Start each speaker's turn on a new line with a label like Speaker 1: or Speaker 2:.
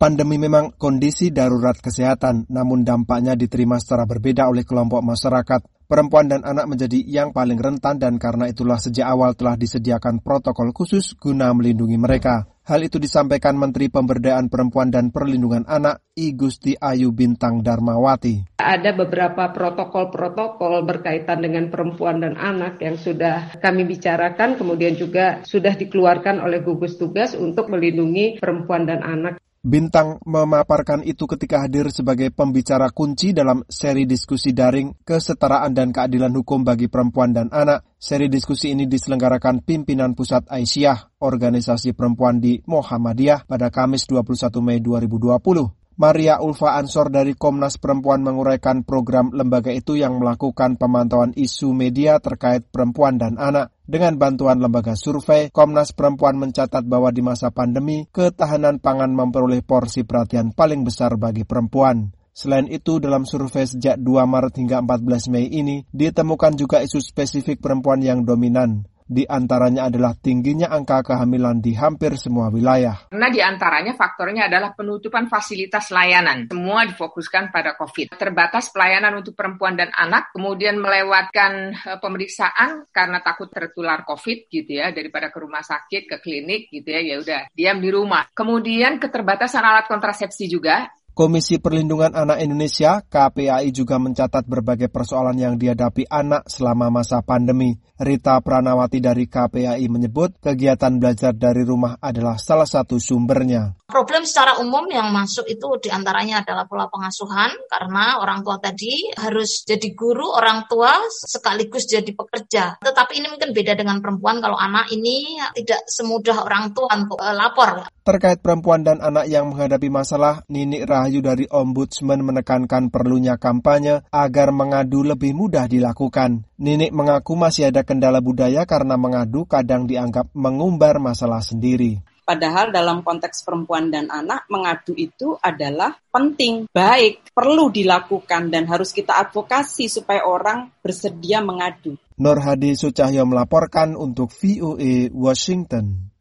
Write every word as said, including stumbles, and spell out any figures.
Speaker 1: Pandemi memang kondisi darurat kesehatan, namun dampaknya diterima secara berbeda oleh kelompok masyarakat. Perempuan dan anak menjadi yang paling rentan dan karena itulah sejak awal telah disediakan protokol khusus guna melindungi mereka. Hal itu disampaikan Menteri Pemberdayaan Perempuan dan Perlindungan Anak, I Gusti Ayu Bintang Darmawati.
Speaker 2: Ada beberapa protokol-protokol berkaitan dengan perempuan dan anak yang sudah kami bicarakan, kemudian juga sudah dikeluarkan oleh gugus tugas untuk melindungi perempuan dan anak.
Speaker 1: Bintang memaparkan itu ketika hadir sebagai pembicara kunci dalam seri diskusi daring kesetaraan dan keadilan hukum bagi perempuan dan anak. Seri diskusi ini diselenggarakan pimpinan Pusat Aisyah, organisasi perempuan di Muhammadiyah pada Kamis dua puluh satu Mei dua ribu dua puluh. Maria Ulfa Ansor dari Komnas Perempuan menguraikan program lembaga itu yang melakukan pemantauan isu media terkait perempuan dan anak. Dengan bantuan lembaga survei, Komnas Perempuan mencatat bahwa di masa pandemi, ketahanan pangan memperoleh porsi perhatian paling besar bagi perempuan. Selain itu, dalam survei sejak dua Maret hingga empat belas Mei ini, ditemukan juga isu spesifik perempuan yang dominan. Di antaranya adalah tingginya angka kehamilan di hampir semua wilayah.
Speaker 3: Karena di antaranya faktornya adalah penutupan fasilitas layanan. Semua difokuskan pada COVID. Terbatas pelayanan untuk perempuan dan anak, kemudian melewatkan uh, pemeriksaan karena takut tertular COVID gitu ya, daripada ke rumah sakit, ke klinik gitu ya, ya udah diam di rumah. Kemudian keterbatasan alat kontrasepsi juga.
Speaker 1: Komisi Perlindungan Anak Indonesia, K P A I juga mencatat berbagai persoalan yang dihadapi anak selama masa pandemi. Rita Pranawati dari K P A I menyebut kegiatan belajar dari rumah adalah salah satu sumbernya.
Speaker 4: Problem secara umum yang masuk itu diantaranya adalah pola pengasuhan, karena orang tua tadi harus jadi guru, orang tua sekaligus jadi pekerja. Tetapi ini mungkin beda dengan perempuan, kalau anak ini tidak semudah orang tua untuk uh, lapor.
Speaker 1: Terkait perempuan dan anak yang menghadapi masalah, Nini Rahayu dari Ombudsman menekankan perlunya kampanye agar mengadu lebih mudah dilakukan. Nini mengaku masih ada kendala budaya karena mengadu kadang dianggap mengumbar masalah sendiri.
Speaker 5: Padahal dalam konteks perempuan dan anak, mengadu itu adalah penting, baik, perlu dilakukan dan harus kita advokasi supaya orang bersedia mengadu.
Speaker 1: Nur Hadi Sucahyo melaporkan untuk V O A Washington.